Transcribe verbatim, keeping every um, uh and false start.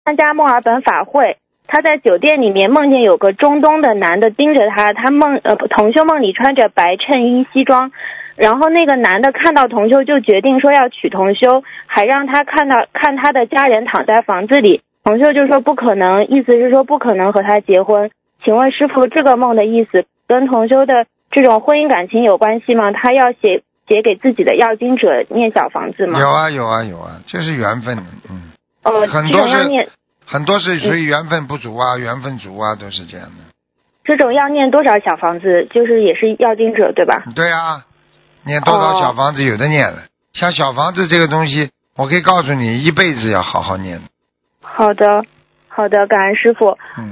参加墨尔本法会，他在酒店里面梦见有个中东的男的盯着他，他梦呃同修梦里穿着白衬衣西装，然后那个男的看到同修就决定说要娶同修，还让他看到看他的家人躺在房子里，同修就说不可能，意思是说不可能和他结婚。请问师父，这个梦的意思跟同修的这种婚姻感情有关系吗？他要写写给自己的要经者念小房子吗？ 有啊有啊有啊，这是缘分，嗯， 呃， 很多是这种要念很多是属于缘分不足啊，缘分足啊，都是这样的。 这种要念多少小房子？就是也是要经者对吧？ 对啊，念多少小房子有的念的，像小房子这个东西，我可以告诉你，一辈子要好好念。 好的，好的，感恩师父。 嗯。